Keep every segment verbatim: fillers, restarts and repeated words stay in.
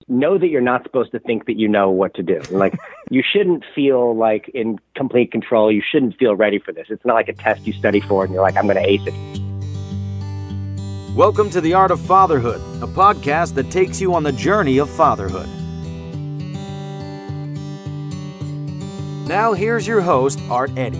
know that you're not supposed to think that you know what to do. Like, you shouldn't feel like in complete control. You shouldn't feel ready for this. It's not like a test you study for and you're like, I'm going to ace it. Welcome to The Art of Fatherhood, a podcast that takes you on the journey of fatherhood. Now here's your host, Art Eddy.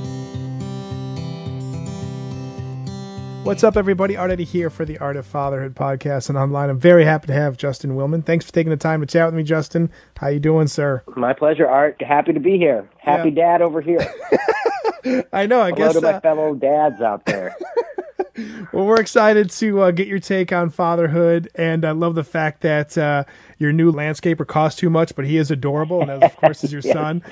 What's up, everybody? Art Eddy here for the Art of Fatherhood podcast and online. I'm very happy to have Justin Willman. Thanks for taking the time to chat with me, Justin. How you doing, sir? My pleasure, Art. Happy to be here. Happy yeah. dad over here. I know. I Hello guess to my uh... fellow dads out there. Well, we're excited to uh, get your take on fatherhood, and I love the fact that uh, your new landscaper costs too much, but he is adorable, and that, of course, is your yes. son.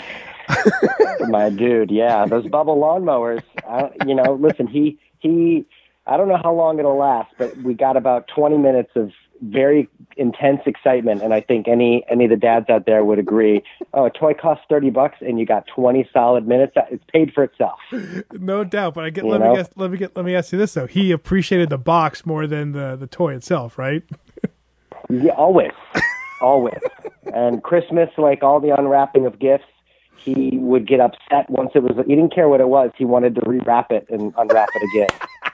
My dude, yeah, those bubble lawnmowers. I, you know, listen, he he. I don't know how long it'll last, but we got about twenty minutes of very intense excitement, and I think any any of the dads out there would agree. Oh, a toy costs thirty bucks, and you got twenty solid minutes. It's paid for itself. No doubt. But I get you let know? me guess, let me get let me ask you this though. He appreciated the box more than the the toy itself, right? Yeah, always, always. And Christmas, like all the unwrapping of gifts, he would get upset once it was. He didn't care what it was. He wanted to rewrap it and unwrap it again.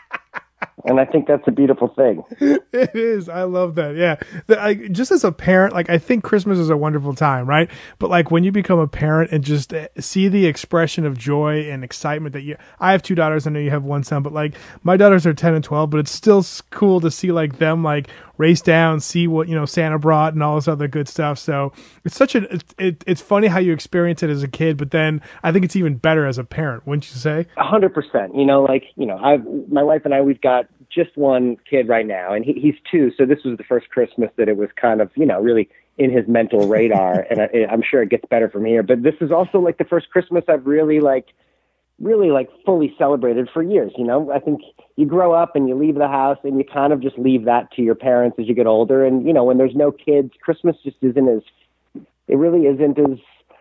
And I think that's a beautiful thing. It is. I love that. Yeah. The, I, just as a parent, like, I think Christmas is a wonderful time, right? But like when you become a parent and just see the expression of joy and excitement that you, I have two daughters. I know you have one son, but like my daughters are ten and twelve, but it's still cool to see like them like race down, see what, you know, Santa brought and all this other good stuff. So it's such a, it, it, it's funny how you experience it as a kid, but then I think it's even better as a parent, wouldn't you say? A hundred percent. You know, like, you know, I've, my wife and I, we've got just one kid right now, and he, he's two. So this was the first Christmas that it was kind of, you know, really in his mental radar. And I, I'm sure it gets better from here, but this is also like the first Christmas I've really like, really like fully celebrated for years. You know, I think you grow up and you leave the house and you kind of just leave that to your parents as you get older. And, you know, when there's no kids, Christmas just isn't as, it really isn't as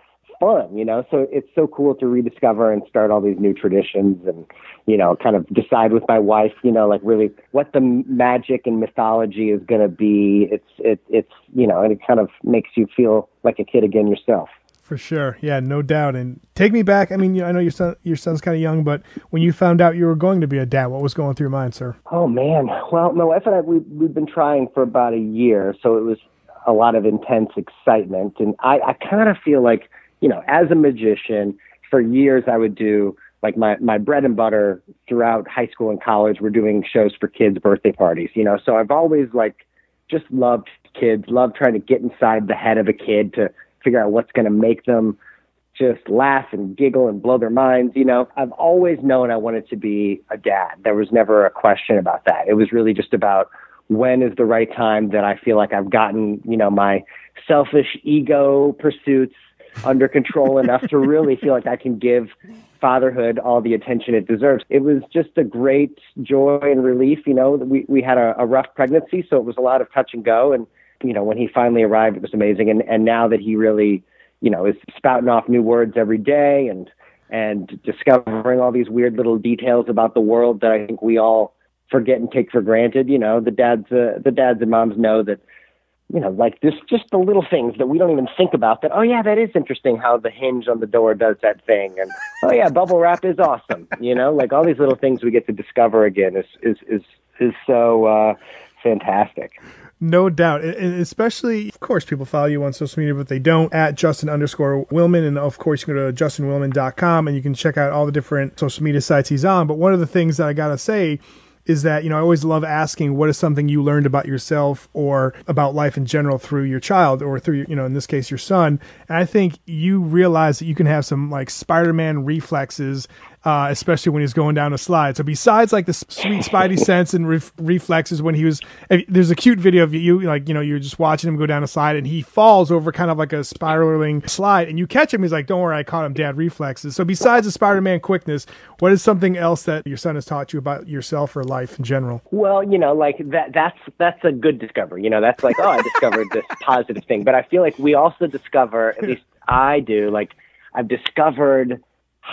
fun, you know? So it's so cool to rediscover and start all these new traditions and, you know, kind of decide with my wife, you know, like really what the magic and mythology is going to be. It's, it, it's, you know, and it kind of makes you feel like a kid again yourself. For sure. Yeah, no doubt. And take me back. I mean, I know your son, your son's kind of young, but when you found out you were going to be a dad, what was going through your mind, sir? Oh, man. Well, my wife and I, we, we've been trying for about a year. So it was a lot of intense excitement. And I, I kind of feel like, you know, as a magician, for years I would do like my, my bread and butter throughout high school and college. We're doing shows for kids' birthday parties, you know, so I've always like just loved kids, loved trying to get inside the head of a kid to figure out what's going to make them just laugh and giggle and blow their minds. You know, I've always known I wanted to be a dad. There was never a question about that. It was really just about when is the right time that I feel like I've gotten, you know, my selfish ego pursuits under control enough to really feel like I can give fatherhood all the attention it deserves. It was just a great joy and relief. You know, we, we had a, a rough pregnancy, so it was a lot of touch and go. And, you know, when he finally arrived, it was amazing. And, and now that he really, you know, is spouting off new words every day and, and discovering all these weird little details about the world that I think we all forget and take for granted, you know, the dads, uh, the dads and moms know that, you know, like this, just the little things that we don't even think about that, oh yeah, that is interesting how the hinge on the door does that thing. And, oh yeah, bubble wrap is awesome. You know, like all these little things we get to discover again is, is, is, is so uh, fantastic. No doubt. And especially, of course, people follow you on social media, but they don't, at Justin underscore Willman. And of course, you can go to justin willman dot com and you can check out all the different social media sites he's on. But one of the things that I got to say is that, you know, I always love asking what is something you learned about yourself or about life in general through your child or through, you know, in this case, your son. And I think you realize that you can have some like Spider-Man reflexes, uh, especially when he's going down a slide. So besides like the sweet Spidey sense and ref- reflexes when he was, there's a cute video of you, like, you know, you're just watching him go down a slide and he falls over kind of like a spiraling slide and you catch him. He's like, don't worry, I caught him, dad, reflexes. So besides the Spider-Man quickness, what is something else that your son has taught you about yourself or life in general? Well, you know, like that, that's, that's a good discovery. You know, that's like, oh, I discovered this positive thing, but I feel like we also discover, at least I do, like I've discovered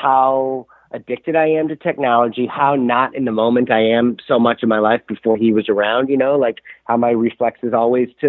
how addicted I am to technology, how not in the moment I am so much of my life before he was around, you know, like how my reflex is always to,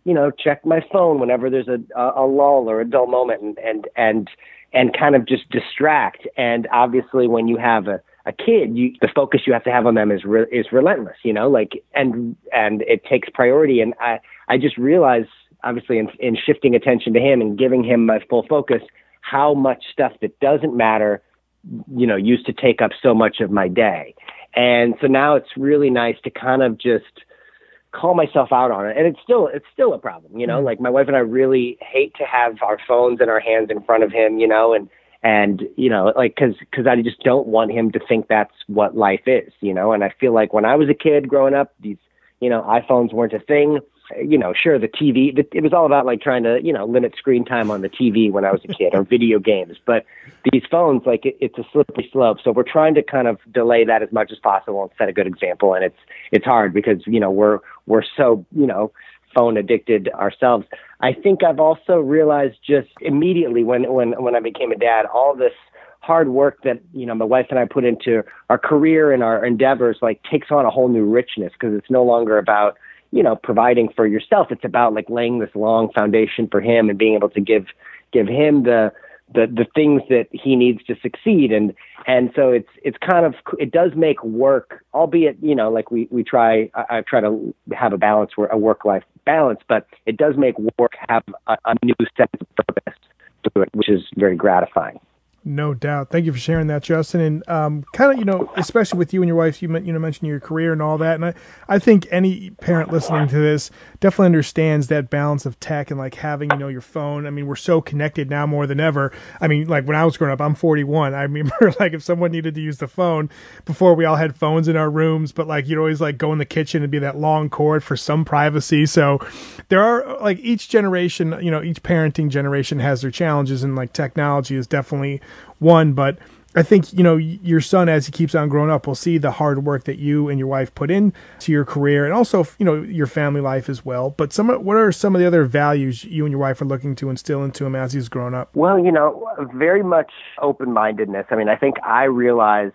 you know, check my phone whenever there's a, a, a lull or a dull moment, and, and, and, and kind of just distract. And obviously when you have a, a kid, you, the focus you have to have on them is, re, is relentless, you know, like, and, and it takes priority. And I, I just realized, obviously in, in shifting attention to him and giving him my full focus, how much stuff that doesn't matter, you know, used to take up so much of my day. And so now it's really nice to kind of just call myself out on it. And it's still, it's still a problem, you know, mm-hmm. like my wife and I really hate to have our phones in our hands in front of him, you know, and, and, you know, like, cause, cause I just don't want him to think that's what life is, you know? And I feel like when I was a kid growing up, these, you know, iPhones weren't a thing. You know, sure, the T V, it was all about like trying to, you know, limit screen time on the T V when I was a kid, or video games. But these phones, like it, it's a slippery slope. So we're trying to kind of delay that as much as possible and set a good example. And it's, it's hard because, you know, we're, we're so, you know, phone addicted ourselves. I think I've also realized just immediately when, when, when I became a dad, all this hard work that, you know, my wife and I put into our career and our endeavors, like takes on a whole new richness, because it's no longer about, you know, providing for yourself. It's about like laying this long foundation for him and being able to give, give him the, the, the things that he needs to succeed. And, and so it's, it's kind of, it does make work, albeit, you know, like we, we try, I, I try to have a balance, where a work-life balance, but it does make work have a, a new sense of purpose to it, which is very gratifying. No doubt. Thank you for sharing that, Justin. And um, kind of, you know, especially with you and your wife, you, you know, mentioned your career and all that. And I, I think any parent listening to this definitely understands that balance of tech and like having, you know, your phone. I mean, we're so connected now more than ever. I mean, like when I was growing up, I'm forty-one. I remember like if someone needed to use the phone before, we all had phones in our rooms, but like you'd always like go in the kitchen and be that long cord for some privacy. So there are like each generation, you know, each parenting generation has their challenges, and like technology is definitely one. But I think, you know, your son, as he keeps on growing up, will see the hard work that you and your wife put in to your career, and also, you know, your family life as well. But some, what are some of the other values you and your wife are looking to instill into him as he's grown up? Well, you know, very much open-mindedness. I mean, I think I realize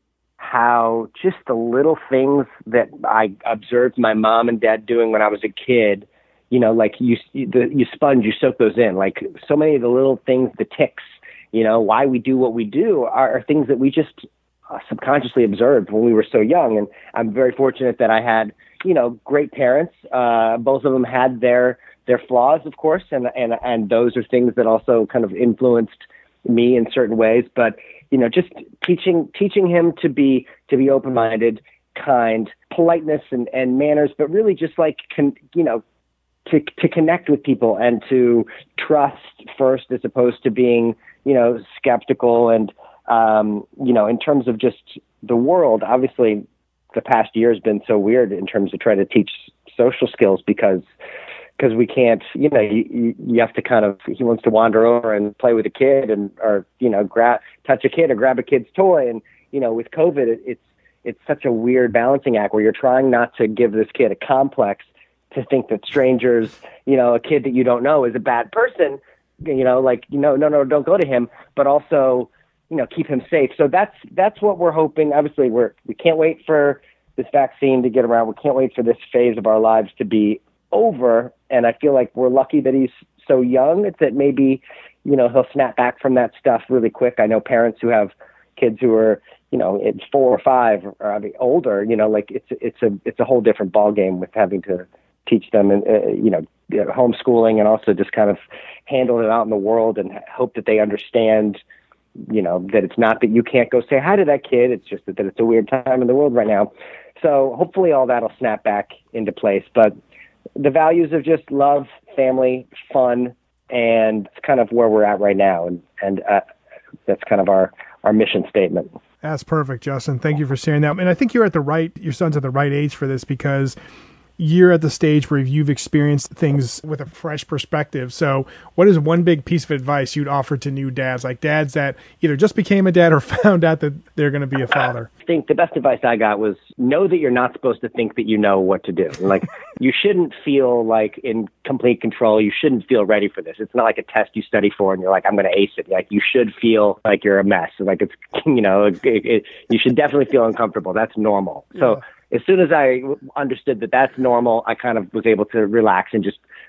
how just the little things that I observed my mom and dad doing when I was a kid, you know, like you, the, you sponge, you soak those in, like so many of the little things, the ticks, you know, why we do what we do are, are things that we just uh, subconsciously observed when we were so young. And I'm very fortunate that I had, you know, great parents. Uh, both of them had their, their flaws, of course. And, and, and those are things that also kind of influenced me in certain ways. But, you know, just teaching, teaching him to be, to be open-minded, kind, politeness and, and manners, but really just like, con, you know, to, to connect with people and to trust first, as opposed to being, you know, skeptical. And, um, you know, in terms of just the world, obviously the past year has been so weird in terms of trying to teach social skills, because, because we can't, you know, you, you have to kind of, he wants to wander over and play with a kid, and, or, you know, grab, touch a kid or grab a kid's toy. And, you know, with COVID, it, it's, it's such a weird balancing act where you're trying not to give this kid a complex to think that strangers, you know, a kid that you don't know is a bad person, you know, like, you know, no, no, don't go to him, but also, you know, keep him safe. So that's, that's what we're hoping. Obviously we're, we can't wait for this vaccine to get around. We can't wait for this phase of our lives to be over. And I feel like we're lucky that he's so young that maybe, you know, he'll snap back from that stuff really quick. I know parents who have kids who are, you know, it's four or five or I mean, older, you know, like it's, it's a, it's a whole different ball game with having to teach them, and uh, you know, homeschooling, and also just kind of handle it out in the world and hope that they understand, you know, that it's not that you can't go say hi to that kid. It's just that, that it's a weird time in the world right now. So hopefully all that'll snap back into place. But the values of just love, family, fun, and it's kind of where we're at right now. And, and uh, that's kind of our, our mission statement. That's perfect, Justin. Thank you for sharing that. And I think you're at the right, your son's at the right age for this, because you're at the stage where you've experienced things with a fresh perspective. So what is one big piece of advice you'd offer to new dads, like dads that either just became a dad or found out that they're going to be a father? I think the best advice I got was know that you're not supposed to think that you know what to do. Like you shouldn't feel like in complete control. You shouldn't feel ready for this. It's not like a test you study for and you're like, I'm going to ace it. Like you should feel like you're a mess. Like it's, you know, it, it, you should definitely feel uncomfortable. That's normal. So yeah. As soon as I understood that that's normal, I kind of was able to relax and just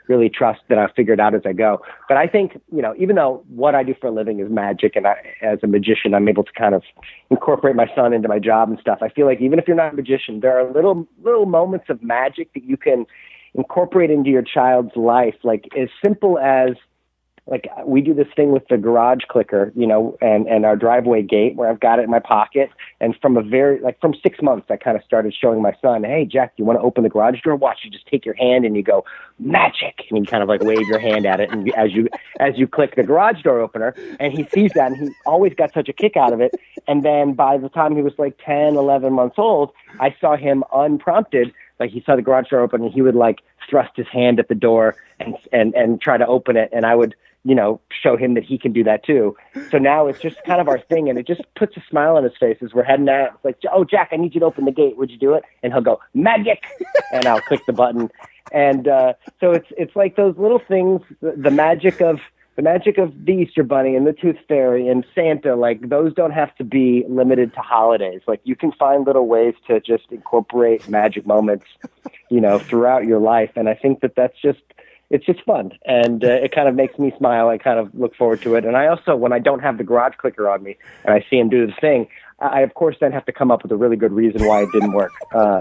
really trust that I'll figure it out as I go. But I think, you know, even though what I do for a living is magic, and I, as a magician, I'm able to kind of incorporate my son into my job and stuff. I feel like even if you're not a magician, there are little, little moments of magic that you can incorporate into your child's life. Like as simple as, like we do this thing with the garage clicker, you know, and, and our driveway gate where I've got it in my pocket. And from a very, like from six months, I kind of started showing my son, hey, Jack, you want to open the garage door? Watch, you just take your hand and you go, magic. And you kind of like wave your hand at it. And as you, as you click the garage door opener, and he sees that, and he always got such a kick out of it. And then by the time he was like ten, eleven months old, I saw him unprompted. Like he saw the garage door open and he would like thrust his hand at the door and, and, and try to open it. And I would, you know, show him that he can do that too. So now it's just kind of our thing, and it just puts a smile on his face as we're heading out. It's like, oh, Jack, I need you to open the gate. Would you do it? And he'll go, magic, and I'll click the button. And uh, so it's it's like those little things, the, the magic of the magic of the Easter Bunny and the Tooth Fairy and Santa. Like those don't have to be limited to holidays. Like you can find little ways to just incorporate magic moments, you know, throughout your life. And I think that that's just it's just fun, and uh, it kind of makes me smile. I kind of look forward to it. And I also, when I don't have the garage clicker on me and I see him do the thing, I, of course, then have to come up with a really good reason why it didn't work. Uh,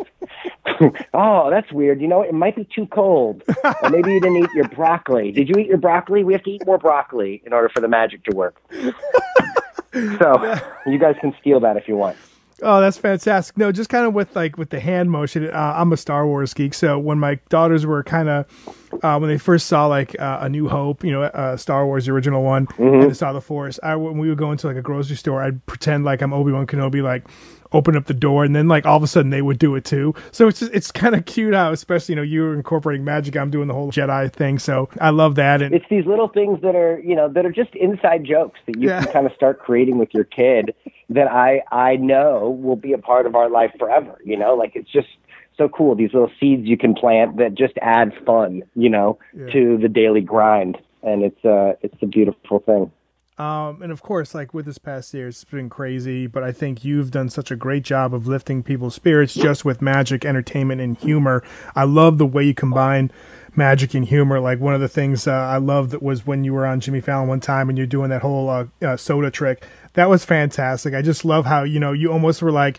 oh, that's weird. You know, it might be too cold. Or maybe you didn't eat your broccoli. Did you eat your broccoli? We have to eat more broccoli in order for the magic to work. So you guys can steal that if you want. Oh, that's fantastic. No, just kind of with like with the hand motion. Uh, I'm a Star Wars geek, so when my daughters were kind of uh, when they first saw like uh, A New Hope, you know, uh, Star Wars, the original one, mm-hmm. and they saw the Force, I when we would go into like a grocery store, I'd pretend like I'm Obi-Wan Kenobi, like open up the door, and then like all of a sudden they would do it too. So it's just, it's kind of cute how, especially, you know, you're incorporating magic. I'm doing the whole Jedi thing, so I love that. And it's these little things that are, you know, that are just inside jokes that you yeah. can kind of start creating with your kid that I I know will be a part of our life forever. You know, like it's just so cool. These little seeds you can plant that just add fun, you know, yeah. to the daily grind, and it's uh it's a beautiful thing. Um, and of course, like with this past year, it's been crazy, but I think you've done such a great job of lifting people's spirits just with magic, entertainment, and humor. I love the way you combine magic and humor. Like one of the things uh, I loved that was when you were on Jimmy Fallon one time and you're doing that whole uh, uh, soda trick. That was fantastic. I just love how, you know, you almost were like,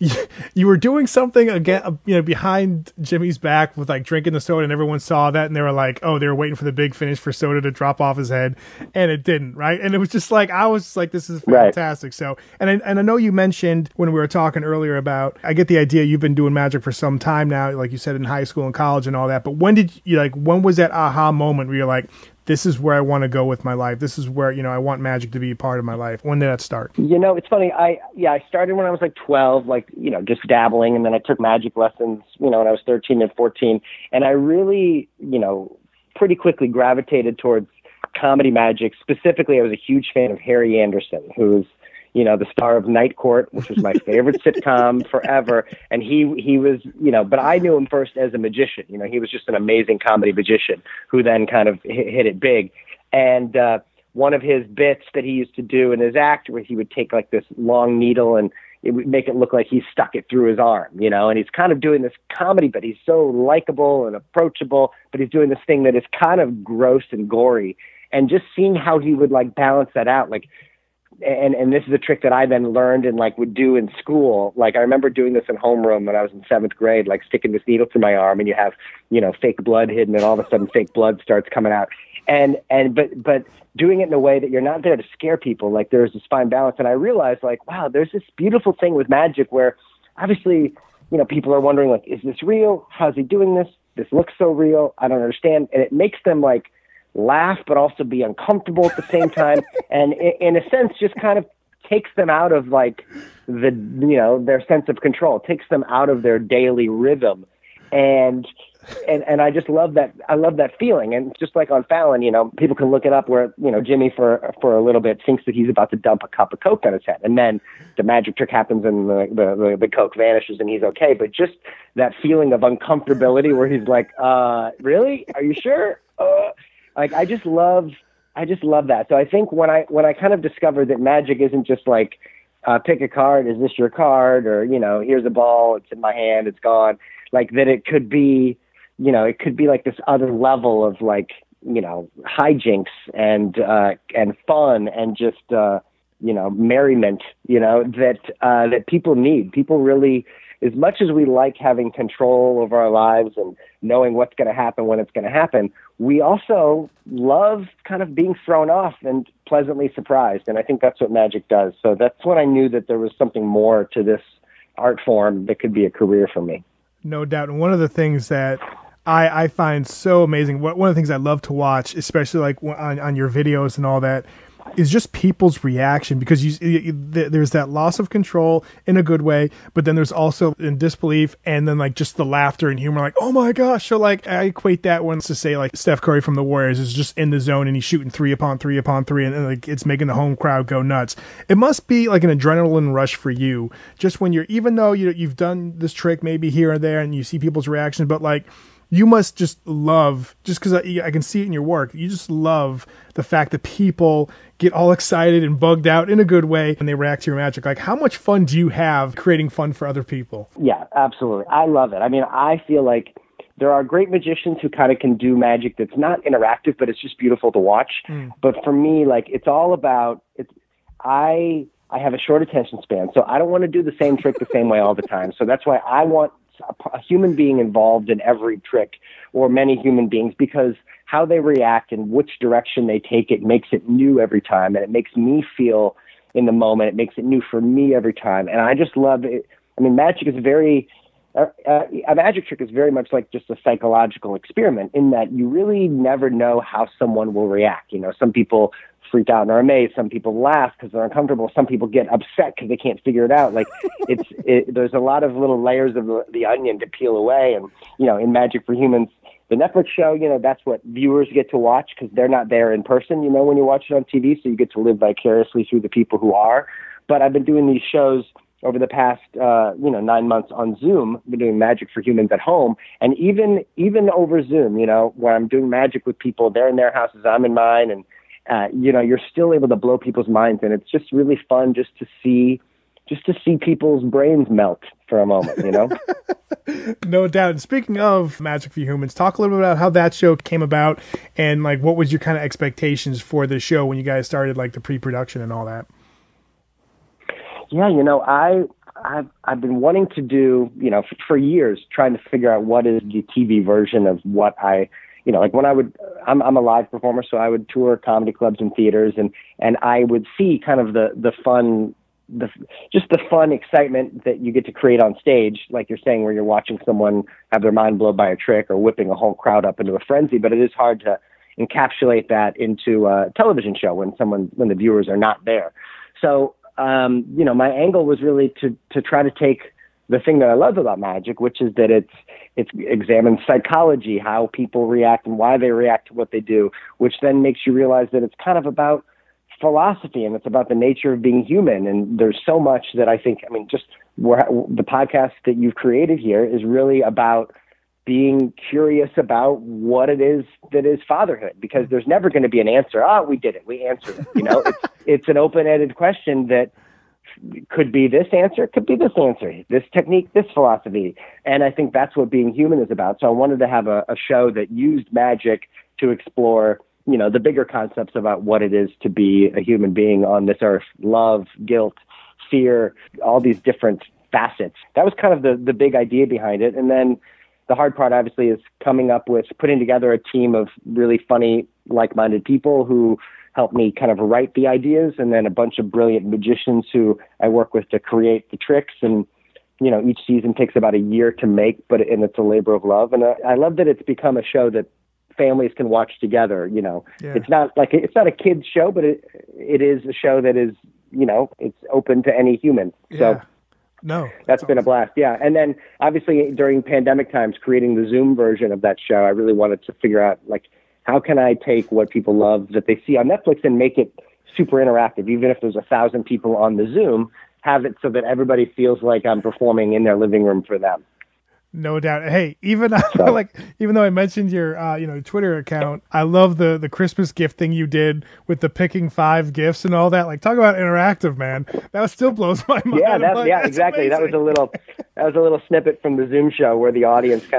you were doing something again, you know, behind Jimmy's back with like drinking the soda, and everyone saw that and they were like, oh, they were waiting for the big finish for soda to drop off his head, and it didn't, right? And it was just like, I was like, this is fantastic. Right. So, and I, and I know you mentioned when we were talking earlier about, I get the idea you've been doing magic for some time now, like you said, in high school and college and all that, but when did you, like, when was that aha moment where you're like, this is where I want to go with my life. This is where, you know, I want magic to be a part of my life. When did that start? You know, it's funny. I, yeah, I started when I was like twelve, like, you know, just dabbling. And then I took magic lessons, you know, when I was thirteen and fourteen. And I really, you know, pretty quickly gravitated towards comedy magic. Specifically, I was a huge fan of Harry Anderson, who's, you know, the star of Night Court, which was my favorite sitcom forever. And he, he was, you know, but I knew him first as a magician. You know, he was just an amazing comedy magician who then kind of hit, hit it big. And uh, one of his bits that he used to do in his act where he would take like this long needle and it would make it look like he stuck it through his arm, you know, and he's kind of doing this comedy, but he's so likable and approachable, but he's doing this thing that is kind of gross and gory. And just seeing how he would like balance that out, like, And and this is a trick that I then learned and like would do in school. Like I remember doing this in homeroom when I was in seventh grade, like sticking this needle through my arm, and you have, you know, fake blood hidden, and all of a sudden fake blood starts coming out. And and but but doing it in a way that you're not there to scare people. Like there's this fine balance. And I realized like, wow, there's this beautiful thing with magic where obviously, you know, people are wondering like, is this real? How's he doing this? This looks so real. I don't understand. And it makes them like laugh, but also be uncomfortable at the same time. And in a sense, just kind of takes them out of like the, you know, their sense of control, it takes them out of their daily rhythm. And, and, and I just love that. I love that feeling. And just like on Fallon, you know, people can look it up where, you know, Jimmy for, for a little bit thinks that he's about to dump a cup of Coke on his head. And then the magic trick happens and the, the, the, the Coke vanishes and he's okay. But just that feeling of uncomfortability where he's like, uh, really? Are you sure? Uh, Like, I just love, I just love that. So I think when I, when I kind of discovered that magic isn't just like, uh, pick a card, is this your card? Or, you know, here's a ball, it's in my hand, it's gone. Like that it could be, you know, it could be like this other level of like, you know, hijinks and, uh, and fun and just, uh, you know, merriment, you know, that, uh, that people need. People really, as much as we like having control over our lives and knowing what's going to happen when it's going to happen, we also love kind of being thrown off and pleasantly surprised. And I think that's what magic does. So that's when I knew that there was something more to this art form that could be a career for me. No doubt. And one of the things that I, I find so amazing, one of the things I love to watch, especially like on, on your videos and all that, is just people's reaction, because you, you, there's that loss of control in a good way, but then there's also in disbelief, and then like just the laughter and humor, like, oh my gosh. So like I equate that when to say like Steph Curry from the Warriors is just in the zone and he's shooting three upon three upon three, and, and like it's making the home crowd go nuts. It must be like an adrenaline rush for you, just when you're, even though you you've done this trick maybe here or there and you see people's reactions, but like you must just love, just because I, I can see it in your work, you just love the fact that people get all excited and bugged out in a good way when they react to your magic. Like, how much fun do you have creating fun for other people? Yeah, absolutely. I love it. I mean, I feel like there are great magicians who kind of can do magic that's not interactive, but it's just beautiful to watch. Mm. But for me, like, it's all about, it's, I, I have a short attention span, so I don't want to do the same trick the same way all the time. So that's why I want a human being involved in every trick, or many human beings, because how they react and which direction they take it makes it new every time. And it makes me feel in the moment. It makes it new for me every time. And I just love it. I mean, magic is very, uh, uh, a magic trick is very much like just a psychological experiment, in that you really never know how someone will react. You know, some people freak out and are amazed. Some people laugh because they're uncomfortable. Some people get upset because they can't figure it out. Like it's, it, there's a lot of little layers of the, the onion to peel away. And, you know, in Magic for Humans, the Netflix show, you know, that's what viewers get to watch because they're not there in person, you know, when you watch it on T V. So you get to live vicariously through the people who are. But I've been doing these shows over the past, uh, you know, nine months on Zoom. I've been doing Magic for Humans at home. And even, even over Zoom, you know, where I'm doing magic with people, they're in their houses, I'm in mine. And, Uh, you know, you're still able to blow people's minds, and it's just really fun just to see, just to see people's brains melt for a moment, you know? No doubt. And speaking of Magic for Humans, talk a little bit about how that show came about, and like what was your kind of expectations for the show when you guys started like the pre-production and all that? Yeah, you know, I I've I've been wanting to do, you know, for, for years, trying to figure out what is the T V version of what I. You know, like when I would, I'm, I'm a live performer, so I would tour comedy clubs and theaters, and, and I would see kind of the, the fun, the, just the fun excitement that you get to create on stage, like you're saying, where you're watching someone have their mind blown by a trick or whipping a whole crowd up into a frenzy. But it is hard to encapsulate that into a television show when someone, when the viewers are not there. So, um, you know, my angle was really to, to try to take the thing that I love about magic, which is that it's, it's examines psychology, how people react and why they react to what they do, which then makes you realize that it's kind of about philosophy and it's about the nature of being human. And there's so much that I think, I mean, just where, the podcast that you've created here is really about being curious about what it is that is fatherhood, because there's never going to be an answer. Ah, oh, we did it. We answered it. You know, it's, it's an open-ended question that could be this answer, could be this answer, this technique, this philosophy. And I think that's what being human is about. So I wanted to have a, a show that used magic to explore, you know, the bigger concepts about what it is to be a human being on this earth: love, guilt, fear, all these different facets. That was kind of the, the big idea behind it. And then the hard part, obviously, is coming up with putting together a team of really funny, like-minded people who help me kind of write the ideas, and then a bunch of brilliant magicians who I work with to create the tricks. And, you know, each season takes about a year to make, but and it's a labor of love. And I, I love that it's become a show that families can watch together. You know, yeah. It's not like, it's not a kid's show, but it it is a show that is, you know, it's open to any human. Yeah. So no, that's, that's been awesome. a blast. Yeah. And then obviously during pandemic times, creating the Zoom version of that show, I really wanted to figure out, like, how can I take what people love that they see on Netflix and make it super interactive? Even if there's a thousand people on the Zoom, have it so that everybody feels like I'm performing in their living room for them. No doubt. Hey, even So, like even though I mentioned your uh, you know Twitter account, I love the the Christmas gift thing you did with the picking five gifts and all that. Like, talk about interactive, man. That still blows my mind. Yeah, that's, like, yeah, that's exactly. amazing. That was a little that was a little snippet from the Zoom show where the audience kind of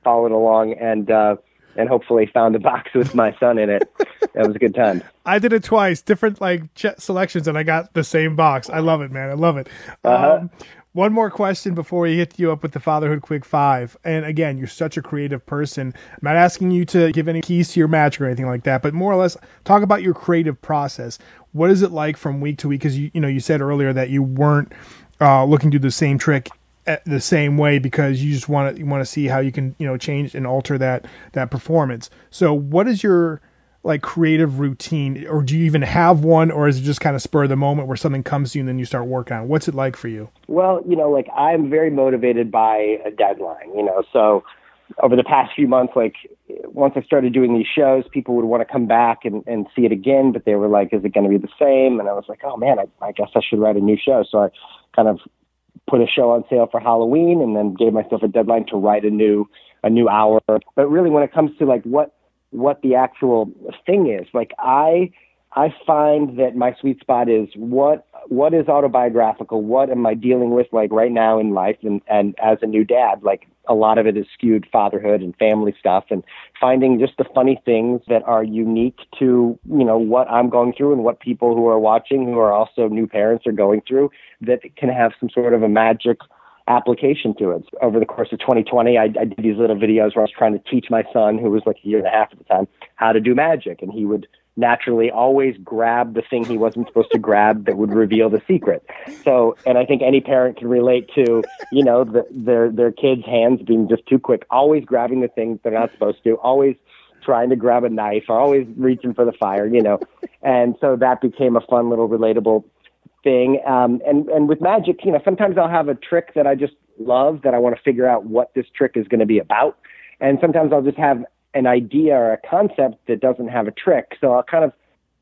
followed along and uh, and hopefully found a box with my son in it. That was a good time. I did it twice, different like ch- selections, and I got the same box. I love it, man. I love it. Uh-huh. Um, one more question before we hit you up with the Fatherhood Quick Five. And again, you're such a creative person. I'm not asking you to give any keys to your magic or anything like that, but more or less talk about your creative process. What is it like from week to week? Because you, you know, you said earlier that you weren't uh, looking to do the same trick at the same way because you just want to you want to see how you can, you know, change and alter that that performance. So, what is your like creative routine, or do you even have one, or is it just kind of spur of the moment where something comes to you and then you start working on it? What's it like for you? Well, you know, like I'm very motivated by a deadline, you know, so over the past few months, like once I started doing these shows, people would want to come back and, and see it again, but they were like, is it going to be the same? And I was like, oh man, I, I guess I should write a new show. So I kind of put a show on sale for Halloween and then gave myself a deadline to write a new, a new hour. But really when it comes to like what, what the actual thing is. Like I, I find that my sweet spot is what, what is autobiographical? What am I dealing with like right now in life? And, and as a new dad, like a lot of it is skewed fatherhood and family stuff, and finding just the funny things that are unique to, you know, what I'm going through and what people who are watching, who are also new parents, are going through, that can have some sort of a magic application to it. Over the course of twenty twenty, I, I did these little videos where I was trying to teach my son, who was like a year and a half at the time, how to do magic. And he would naturally always grab the thing he wasn't supposed to grab that would reveal the secret. So, and I think any parent can relate to, you know, the, their, their kids' hands being just too quick, always grabbing the things they're not supposed to, always trying to grab a knife, or always reaching for the fire, you know. And so that became a fun little relatable thing. Um, and, and with magic, you know, sometimes I'll have a trick that I just love, that I want to figure out what this trick is going to be about. And sometimes I'll just have an idea or a concept that doesn't have a trick. So I'll kind of,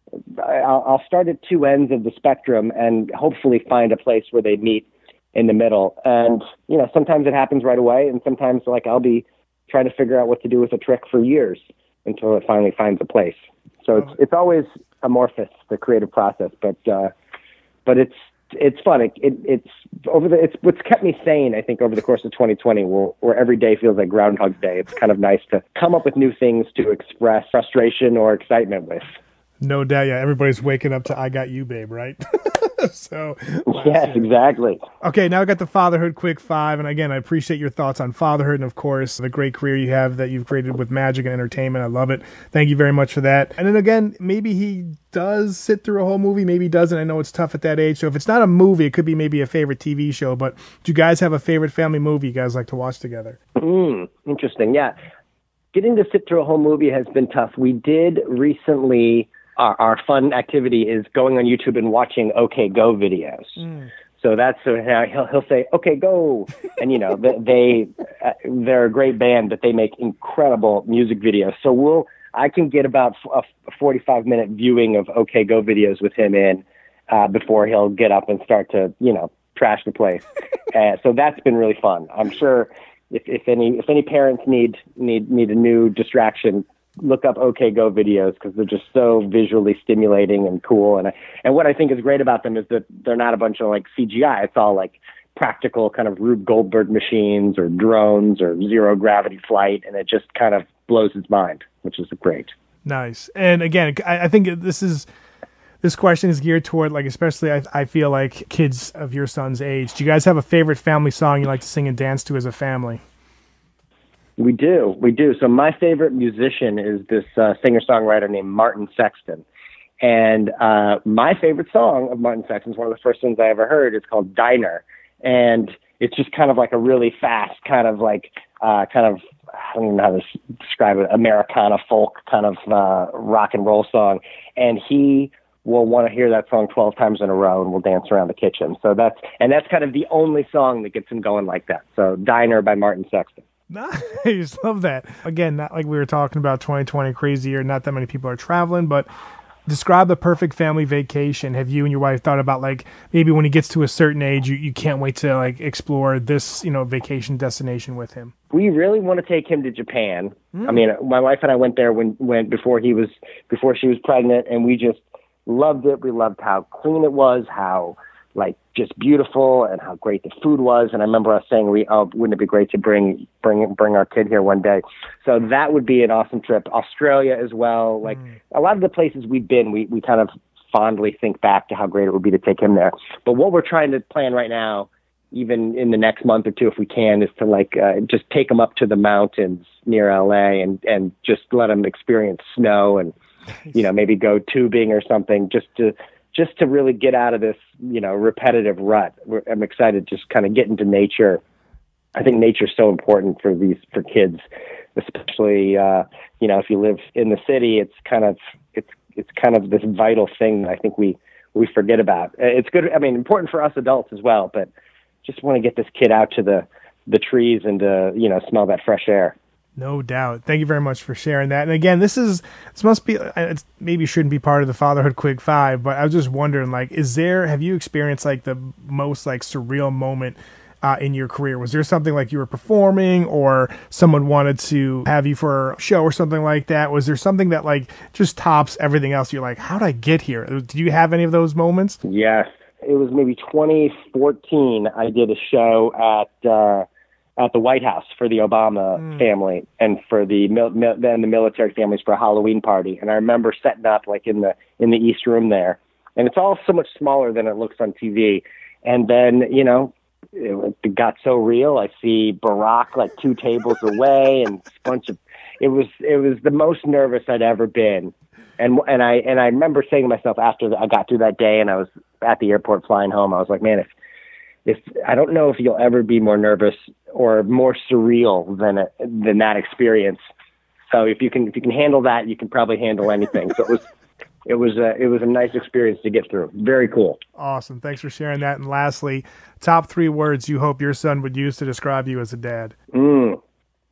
I'll, I'll start at two ends of the spectrum and hopefully find a place where they meet in the middle. And, you know, sometimes it happens right away. And sometimes like I'll be trying to figure out what to do with a trick for years until it finally finds a place. So it's, it's always amorphous, the creative process, but, uh, but it's, it's fun. It, it, it's over the, it's what's kept me sane, I think, over the course of twenty twenty, where, where every day feels like Groundhog Day. It's kind of nice to come up with new things to express frustration or excitement with. No doubt. Yeah. Everybody's waking up to I Got You, Babe, right? So yes, exactly. Okay, now I got the Fatherhood Quick Five, and again, I appreciate your thoughts on fatherhood, and of course, the great career you have that you've created with magic and entertainment. I love it. Thank you very much for that. And then again, maybe he does sit through a whole movie, maybe he doesn't. I know it's tough at that age. So if it's not a movie, it could be maybe a favorite T V show. But do you guys have a favorite family movie you guys like to watch together? Mm, interesting. Yeah, getting to sit through a whole movie has been tough. We did recently. Our, our fun activity is going on YouTube and watching OK Go videos. Mm. So that's so now he'll he'll say OK Go, and you know they, they uh, they're a great band, but they make incredible music videos. So we'll I can get about a forty-five minute viewing of OK Go videos with him in uh, before he'll get up and start to you know trash the place. uh, so that's been really fun. I'm sure if, if any if any parents need need need a new distraction, look up OK Go videos, because they're just so visually stimulating and cool. And I, and what I think is great about them is that they're not a bunch of like C G I. It's all like practical kind of Rube Goldberg machines or drones or zero gravity flight. And it just kind of blows his mind, which is great. Nice. And again, I, I think this is, this question is geared toward like, especially I, I feel like kids of your son's age. Do you guys have a favorite family song you like to sing and dance to as a family? We do. We do. So my favorite musician is this uh, singer-songwriter named Martin Sexton. And uh, my favorite song of Martin Sexton is one of the first ones I ever heard. It's called Diner. And it's just kind of like a really fast, kind of like, uh, kind of, I don't even know how to describe it, Americana folk kind of uh, rock and roll song. And he will want to hear that song twelve times in a row, and we'll dance around the kitchen. So that's, and that's kind of the only song that gets him going like that. So Diner by Martin Sexton. Nice. Love that. Again, not like we were talking about twenty twenty, crazy year. Not that many people are traveling, but describe the perfect family vacation. Have you and your wife thought about like maybe when he gets to a certain age, you, you can't wait to like explore this, you know, vacation destination with him? We really want to take him to Japan. Mm. I mean, my wife and I went there when, when before he was before she was pregnant, and we just loved it. We loved how clean it was, how like just beautiful and how great the food was. And I remember us saying, we, oh, wouldn't it be great to bring, bring, bring our kid here one day? So that would be an awesome trip. Australia as well. Like mm. a lot of the places we've been, we, we kind of fondly think back to how great it would be to take him there. But what we're trying to plan right now, even in the next month or two, if we can, is to like, uh, just take him up to the mountains near L A and, and just let him experience snow and, you know, maybe go tubing or something just to, just to really get out of this, you know, repetitive rut. We're, I'm excited to just kind of get into nature. I think nature is so important for these, for kids, especially, uh, you know, if you live in the city, it's kind of, it's, it's kind of this vital thing that I think we, we forget about. It's good. I mean, important for us adults as well, but just want to get this kid out to the, the trees and, uh, you know, smell that fresh air. No doubt. Thank you very much for sharing that. And again, this is, this must be, it's maybe shouldn't be part of the Fatherhood Quick Five, but I was just wondering, like, is there, have you experienced like the most like surreal moment uh, in your career? Was there something like you were performing or someone wanted to have you for a show or something like that? Was there something that like just tops everything else? You're like, how did I get here? Did you have any of those moments? Yes. It was maybe twenty fourteen. I did a show at, uh, at the White House for the Obama mm. family and for the mil- mil- then the military families for a Halloween party. And I remember setting up like in the in the East Room there, and it's all so much smaller than it looks on T V. And then you know it, it got so real. I see Barack like two tables away, and a bunch of it was it was the most nervous I'd ever been. And and I and I remember saying to myself after I got through that day, and I was at the airport flying home, I was like, man, if If I don't know if you'll ever be more nervous or more surreal than a, than that experience. So if you can if you can handle that, you can probably handle anything. So it was it was a it was a nice experience to get through. Very cool. Awesome. Thanks for sharing that. And lastly, top three words you hope your son would use to describe you as a dad. Mm.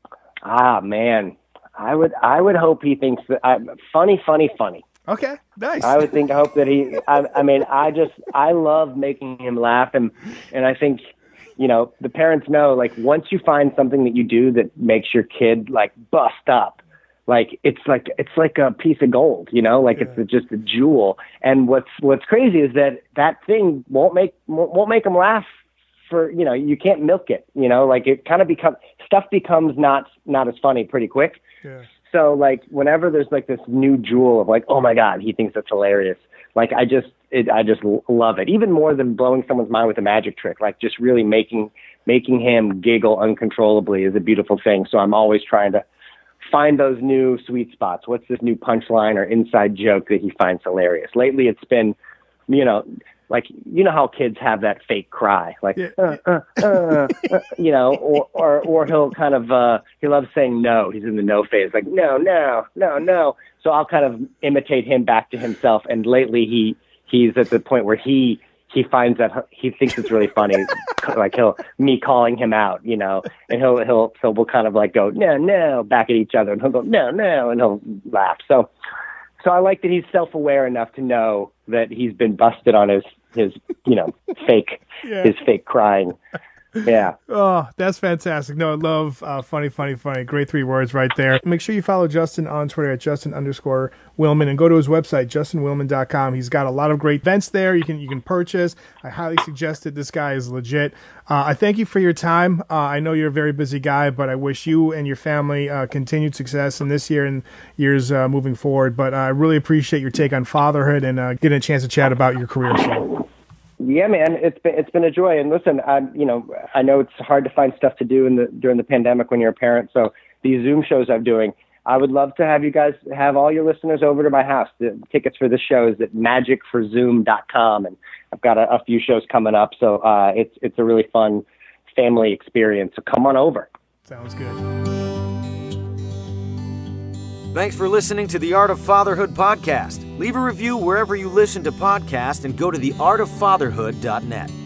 Ah man, I would I would hope he thinks that I'm funny, funny, funny. Okay, nice. I would think, I hope that he, I, I mean, I just, I love making him laugh. And, and I think, you know, the parents know, like, once you find something that you do that makes your kid, like, bust up, like, it's like, it's like a piece of gold, you know, like, yeah. It's just a jewel. And what's, what's crazy is that that thing won't make, won't make them laugh for, you know, you can't milk it, you know, like, it kind of becomes, stuff becomes not, not as funny pretty quick. Yeah. So, like, whenever there's, like, this new jewel of, like, oh, my God, he thinks that's hilarious. Like, I just it, I just love it. Even more than blowing someone's mind with a magic trick. Like, just really making making him giggle uncontrollably is a beautiful thing. So I'm always trying to find those new sweet spots. What's this new punchline or inside joke that he finds hilarious? Lately, it's been, you know, like, you know how kids have that fake cry, like, yeah. uh, uh, uh, uh, you know, or, or, or he'll kind of, uh, he loves saying no. He's in the no phase, like, no, no, no, no. So I'll kind of imitate him back to himself. And lately he, he's at the point where he, he finds that he thinks it's really funny. Like he'll, me calling him out, you know, and he'll, he'll, so we'll kind of like go, no, no, back at each other, and he'll go, no, no, and he'll laugh. So, so I like that he's self-aware enough to know that he's been busted on his, his, you know, fake, yeah. his fake crying. Yeah. Oh, that's fantastic. No, I love uh, funny, funny, funny. Great three words right there. Make sure you follow Justin on Twitter at Justin underscore Willman and go to his website, justin willman dot com. He's got a lot of great events there. You can you can purchase. I highly suggest it. This guy is legit. Uh, I thank you for your time. Uh, I know you're a very busy guy, but I wish you and your family uh, continued success in this year and years uh, moving forward. But I really appreciate your take on fatherhood and uh, getting a chance to chat about your career. So. Yeah, man, it's been it's been a joy. And listen, I you know I know it's hard to find stuff to do in the during the pandemic when you're a parent. So these Zoom shows I'm doing, I would love to have you guys have all your listeners over to my house. The tickets for the show is at magic for zoom dot com, and I've got a, a few shows coming up. So uh, it's it's a really fun family experience. So come on over. Sounds good. Thanks for listening to the Art of Fatherhood podcast. Leave a review wherever you listen to podcasts and go to the art of fatherhood dot net.